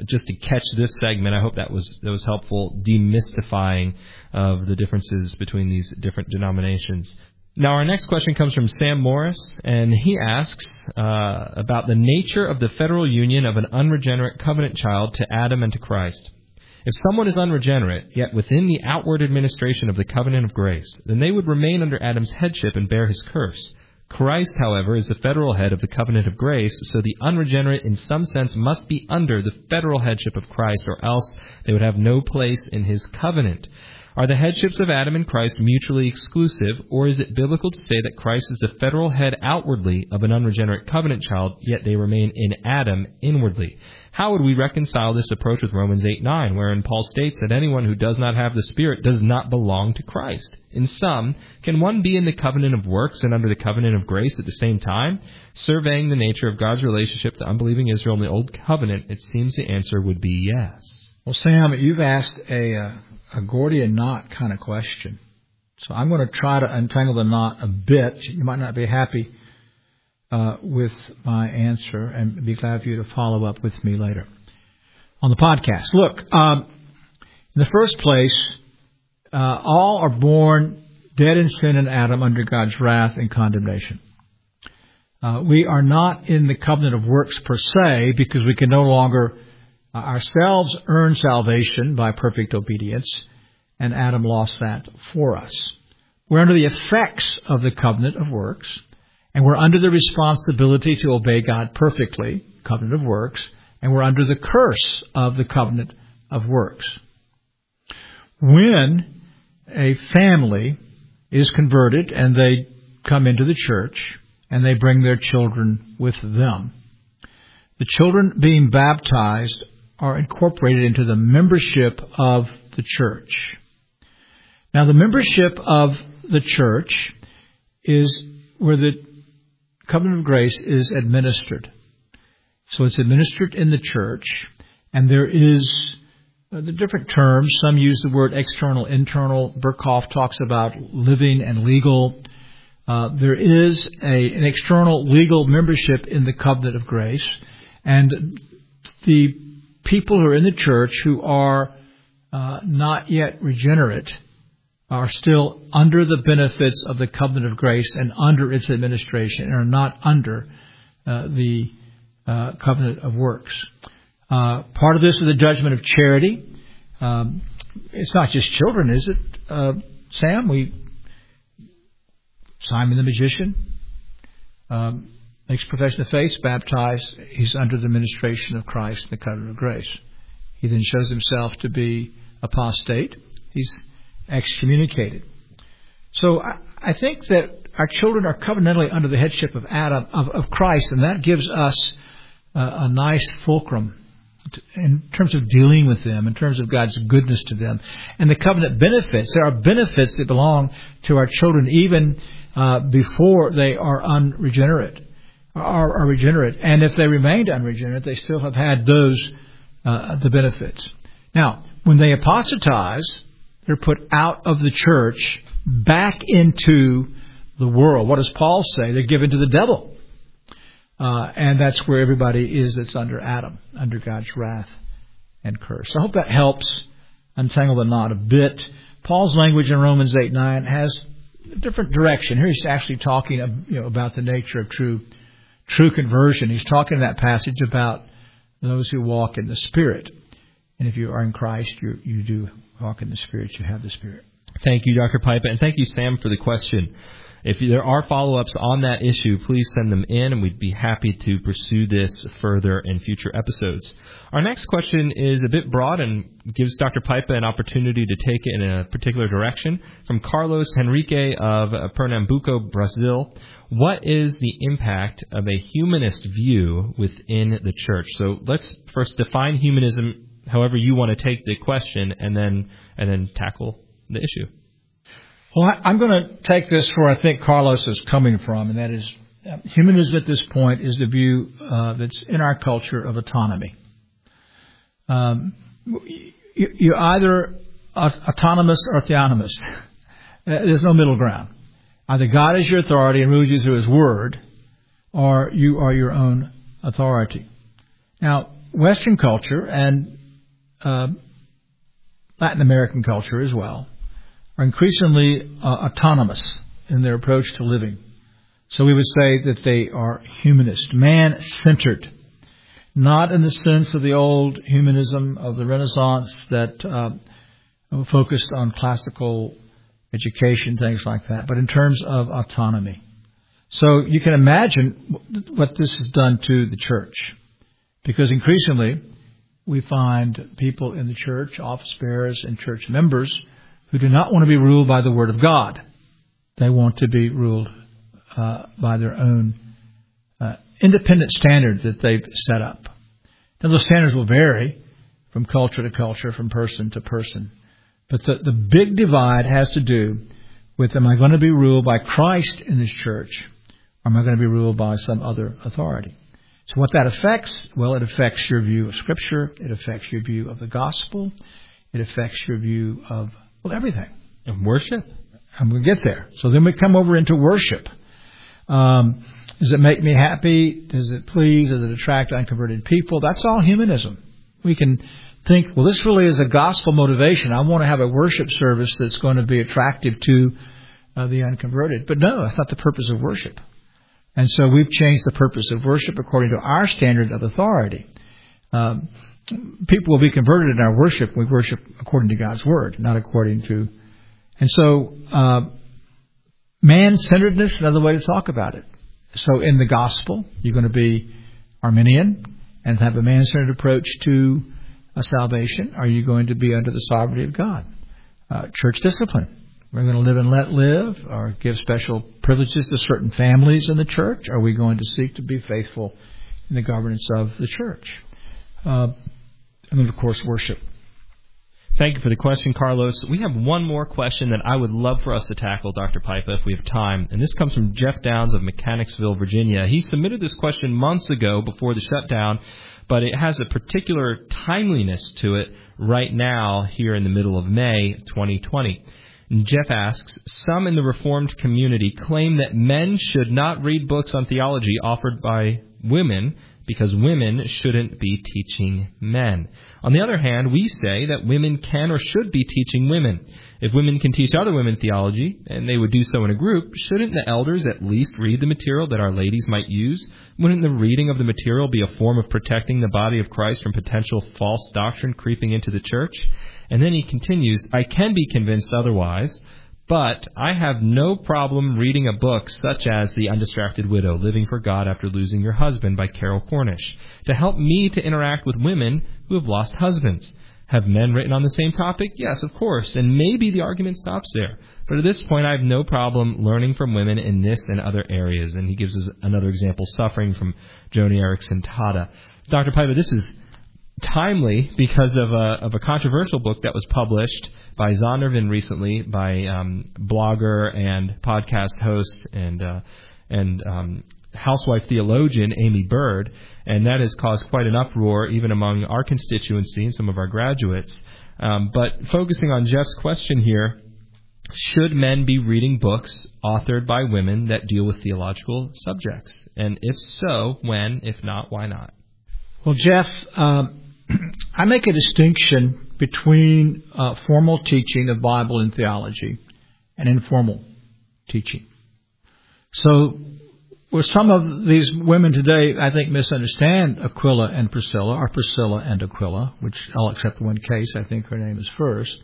just to catch this segment. I hope that was helpful, demystifying of the differences between these different denominations. Now, our next question comes from Sam Morris, and he asks about the nature of the federal union of an unregenerate covenant child to Adam and to Christ. If someone is unregenerate, yet within the outward administration of the covenant of grace, then they would remain under Adam's headship and bear his curse. Christ, however, is the federal head of the covenant of grace, so the unregenerate in some sense must be under the federal headship of Christ, or else they would have no place in his covenant. Are the headships of Adam and Christ mutually exclusive, or is it biblical to say that Christ is the federal head outwardly of an unregenerate covenant child, yet they remain in Adam inwardly? How would we reconcile this approach with Romans 8:9, wherein Paul states that anyone who does not have the Spirit does not belong to Christ? In sum, can one be in the covenant of works and under the covenant of grace at the same time? Surveying the nature of God's relationship to unbelieving Israel in the Old Covenant, it seems the answer would be yes. Well, Sam, you've asked a Gordian knot kind of question. So I'm going to try to untangle the knot a bit. You might not be happy with my answer, and be glad for you to follow up with me later on the podcast. Look, in the first place, all are born dead in sin in Adam under God's wrath and condemnation. We are not in the covenant of works per se, because we can no longer ourselves earn salvation by perfect obedience, and Adam lost that for us. We're under the effects of the covenant of works, and we're under the responsibility to obey God perfectly, covenant of works, and we're under the curse of the covenant of works. When a family is converted and they come into the church and they bring their children with them, the children being baptized are incorporated into the membership of the church. Now, the membership of the church is where the covenant of grace is administered. So it's administered in the church, and there is the different terms. Some use the word external, internal. Burkhoff talks about living and legal. There is an external legal membership in the covenant of grace, and the people who are in the church who are not yet regenerate are still under the benefits of the covenant of grace and under its administration, and are not under the covenant of works. Part of this is the judgment of charity. It's not just children, is it, Sam? Simon the magician makes profession of faith, baptized. He's under the administration of Christ and the covenant of grace. He then shows himself to be apostate. He's excommunicated. So I think that our children are covenantally under the headship of Adam, of Christ, and that gives us a nice fulcrum in terms of dealing with them, in terms of God's goodness to them. And the covenant benefits, there are benefits that belong to our children even before they are unregenerate, are regenerate. And if they remained unregenerate, they still have had those, the benefits. Now, when they apostatize, they're put out of the church back into the world. What does Paul say? They're given to the devil. And that's where everybody is that's under Adam, under God's wrath and curse. I hope that helps untangle the knot a bit. Paul's language in Romans 8:9 has a different direction. Here he's actually talking about the nature of true conversion. He's talking in that passage about those who walk in the Spirit. And if you are in Christ, you do walk in the Spirit. You have the Spirit. Thank you, Dr. Pipa, and thank you, Sam, for the question. If there are follow-ups on that issue, please send them in, and we'd be happy to pursue this further in future episodes. Our next question is a bit broad and gives Dr. Pipa an opportunity to take it in a particular direction. From Carlos Henrique of Pernambuco, Brazil. What is the impact of a humanist view within the church? So let's first define humanism however you want to take the question, and then tackle the issue. Well, I'm going to take this where I think Carlos is coming from, and that is humanism at this point is the view that's in our culture of autonomy. You're either autonomous or theonomous. There's no middle ground. Either God is your authority and rules you through His Word, or you are your own authority. Now, Western culture and Latin American culture as well are increasingly autonomous in their approach to living. So we would say that they are humanist, man-centered, not in the sense of the old humanism of the Renaissance that focused on classical education, things like that, but in terms of autonomy. So you can imagine what this has done to the church, because increasingly we find people in the church, office bearers and church members, who do not want to be ruled by the Word of God. They want to be ruled by their own independent standard that they've set up. Now, those standards will vary from culture to culture, from person to person. But the big divide has to do with, am I going to be ruled by Christ in this church, or am I going to be ruled by some other authority? So what that affects? Well, it affects your view of Scripture. It affects your view of the gospel. It affects your view of, well, everything. And worship? I'm going to get there. So then we come over into worship. Does it make me happy? Does it please? Does it attract unconverted people? That's all humanism. We can think, well, this really is a gospel motivation. I want to have a worship service that's going to be attractive to the unconverted. But no, that's not the purpose of worship. And so we've changed the purpose of worship according to our standard of authority. People will be converted in our worship. We worship according to God's Word, not according to... And so man-centeredness is another way to talk about it. So in the gospel, you're going to be Arminian and have a man-centered approach to salvation. Are you going to be under the sovereignty of God? Church discipline. We're going to live and let live, or give special privileges to certain families in the church. Are we going to seek to be faithful in the governance of the church? And then, of course, worship. Thank you for the question, Carlos. We have one more question that I would love for us to tackle, Dr. Pipa, if we have time. And this comes from Jeff Downs of Mechanicsville, Virginia. He submitted this question months ago before the shutdown, but it has a particular timeliness to it right now, here in the middle of May 2020. And Jeff asks, some in the Reformed community claim that men should not read books on theology offered by women because women shouldn't be teaching men. On the other hand, we say that women can or should be teaching women. If women can teach other women theology, and they would do so in a group, shouldn't the elders at least read the material that our ladies might use? Wouldn't the reading of the material be a form of protecting the body of Christ from potential false doctrine creeping into the church? And then he continues, I can be convinced otherwise, but I have no problem reading a book such as The Undistracted Widow, Living for God After Losing Your Husband by Carol Cornish, to help me to interact with women who have lost husbands. Have men written on the same topic? Yes, of course, and maybe the argument stops there. But at this point, I have no problem learning from women in this and other areas. And he gives us another example, Suffering, from Joni Eareckson Tada. Dr. Pipa, this is timely because of a controversial book that was published by Zondervan recently, by blogger and podcast host and housewife theologian Amy Bird, and that has caused quite an uproar even among our constituency and some of our graduates. But focusing on Jeff's question here, should men be reading books authored by women that deal with theological subjects? And if so, when? If not, why not? Well, Jeff, I make a distinction between formal teaching of Bible and theology and informal teaching. So, where some of these women today, I think, misunderstand Aquila and Priscilla, or Priscilla and Aquila, which I'll accept one case, I think her name is first,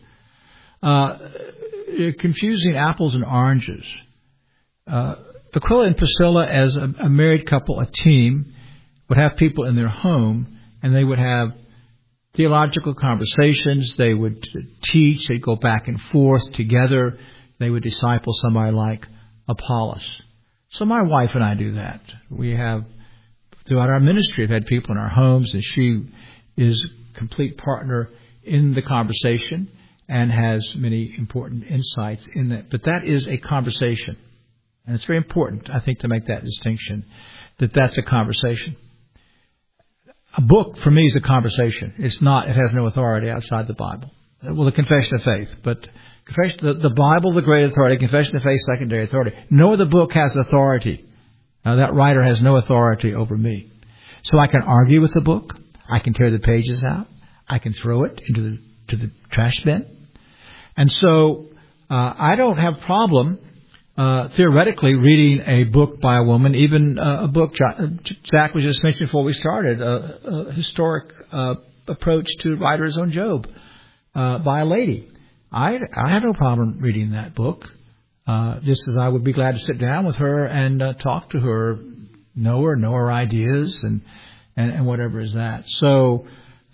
confusing apples and oranges. Aquila and Priscilla, as a married couple, a team, would have people in their home, and they would have theological conversations. They would teach. They'd go back and forth together. They would disciple somebody like Apollos. So my wife and I do that. We have, throughout our ministry, have had people in our homes, and she is a complete partner in the conversation and has many important insights in that. But that is a conversation. And it's very important, I think, to make that distinction, that that's a conversation. A book, for me, is a conversation. It's not, it has no authority outside the Bible. Well, the Confession of Faith, but the Bible, the great authority, Confession of Faith, secondary authority. No other book has authority. Now, that writer has no authority over me. So I can argue with the book. I can tear the pages out. I can throw it into the trash bin. And so I don't have problem theoretically reading a book by a woman, even a book Zach was just mentioning before we started, a historic approach to writers on Job by a lady. I have no problem reading that book, just as I would be glad to sit down with her and talk to her, know her ideas, and whatever is that. So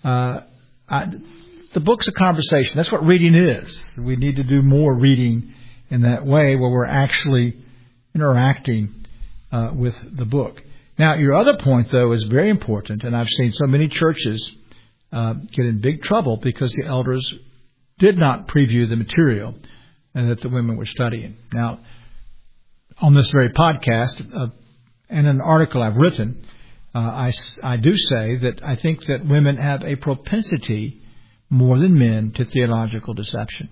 the book's a conversation. That's what reading is. We need to do more reading in that way where we're actually interacting with the book. Now, your other point, though, is very important, and I've seen so many churches get in big trouble because the elders did not preview the material that the women were studying. Now, on this very podcast, and an article I've written, I do say that I think that women have a propensity more than men to theological deception.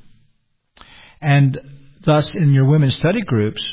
And thus, in your women's study groups,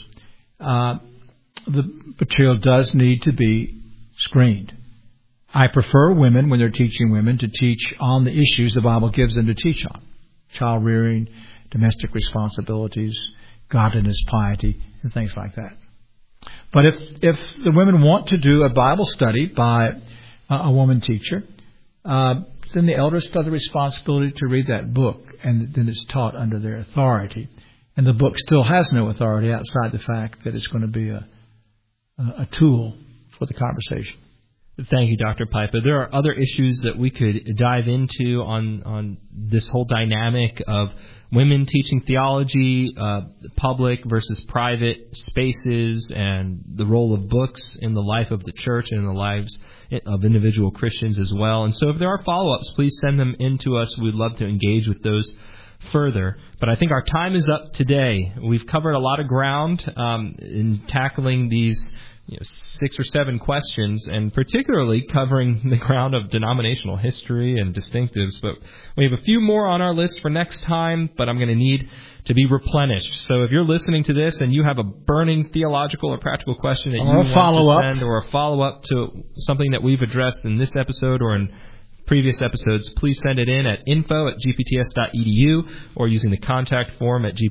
the material does need to be screened. I prefer women, when they're teaching women, to teach on the issues the Bible gives them to teach on. Child rearing, domestic responsibilities, godliness, piety, and things like that. But if the women want to do a Bible study by a woman teacher, then the elders feel the responsibility to read that book, and then it's taught under their authority. And the book still has no authority outside the fact that it's going to be a tool for the conversation. Thank you, Dr. Pipa. There are other issues that we could dive into on this whole dynamic of women teaching theology, public versus private spaces, and the role of books in the life of the church and in the lives of individual Christians as well. And so if there are follow-ups, please send them in to us. We'd love to engage with those further. But I think our time is up today. We've covered a lot of ground in tackling these 6 or 7 questions, and particularly covering the ground of denominational history and distinctives. But we have a few more on our list for next time, but I'm going to need to be replenished. So if you're listening to this and you have a burning theological or practical question that you want to send, or a follow-up to something that we've addressed in this episode or in previous episodes, please send it in at info@gpts.edu or using the contact form at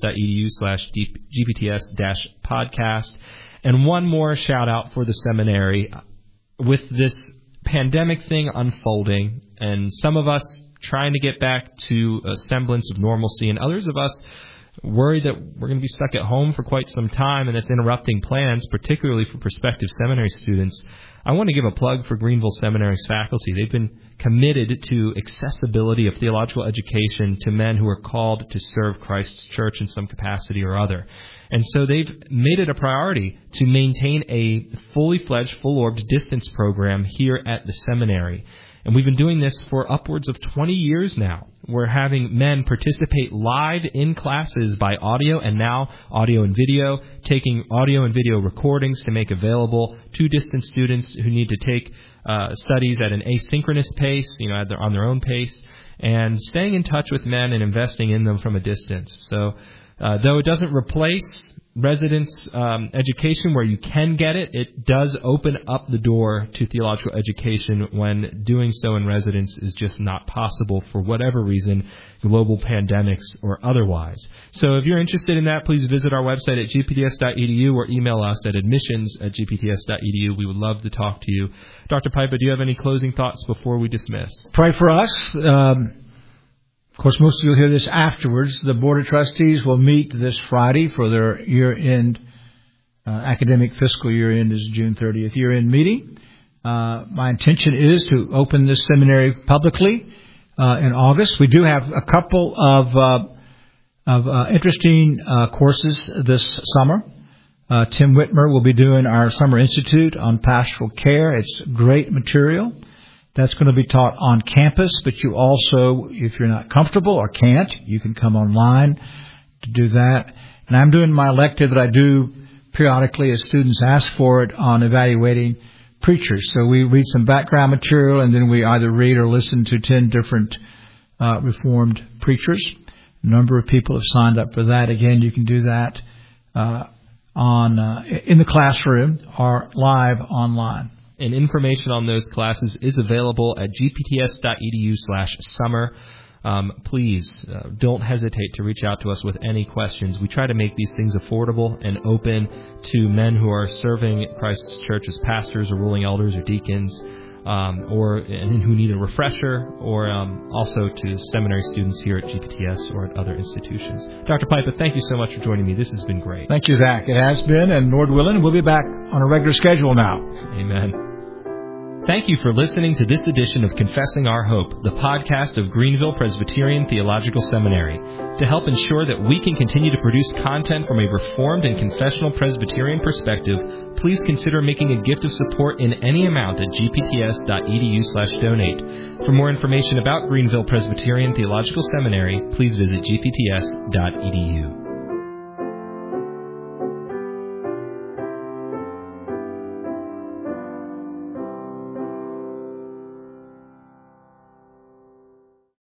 gpts.edu/gpts-podcast. And one more shout out for the seminary. With this pandemic thing unfolding, and some of us trying to get back to a semblance of normalcy, and others of us worried that we're going to be stuck at home for quite some time, and it's interrupting plans, particularly for prospective seminary students, I want to give a plug for Greenville Seminary's faculty. They've been committed to accessibility of theological education to men who are called to serve Christ's church in some capacity or other. And so they've made it a priority to maintain a fully fledged, full-orbed distance program here at the seminary. And we've been doing this for upwards of 20 years now. We're having men participate live in classes by audio and now audio and video, taking audio and video recordings to make available to distance students who need to take studies at an asynchronous pace, on their own pace, and staying in touch with men and investing in them from a distance. So though it doesn't replace residence education where you can get it, it does open up the door to theological education when doing so in residence is just not possible for whatever reason, global pandemics or otherwise. So if you're interested in that, please visit our website at gpts.edu or email us at admissions@gpts.edu. We would love to talk to you. Dr. Pipa, do you have any closing thoughts before we dismiss? Pray for us. Of course, most of you will hear this afterwards. The Board of Trustees will meet this Friday for their year-end, academic fiscal year-end is June 30th year-end meeting. My intention is to open this seminary publicly in August. We do have a couple of interesting courses this summer. Tim Whitmer will be doing our Summer Institute on Pastoral Care. It's great material. That's going to be taught on campus, but you also, if you're not comfortable or can't, you can come online to do that. And I'm doing my elective that I do periodically as students ask for it on evaluating preachers. So we read some background material, and then we either read or listen to 10 different Reformed preachers. A number of people have signed up for that. Again, you can do that in the classroom or live online. and information on those classes is available at gpts.edu/summer. Please don't hesitate to reach out to us with any questions. We try to make these things affordable and open to men who are serving Christ's church as pastors or ruling elders or deacons, and who need a refresher, or also to seminary students here at GPTS or at other institutions. Dr. Pipa, thank you so much for joining me. This has been great. Thank you, Zach. It has been, and Lord willing, we'll be back on a regular schedule now. Amen. Thank you for listening to this edition of Confessing Our Hope, the podcast of Greenville Presbyterian Theological Seminary. To help ensure that we can continue to produce content from a Reformed and confessional Presbyterian perspective, please consider making a gift of support in any amount at gpts.edu/donate. For more information about Greenville Presbyterian Theological Seminary, please visit gpts.edu.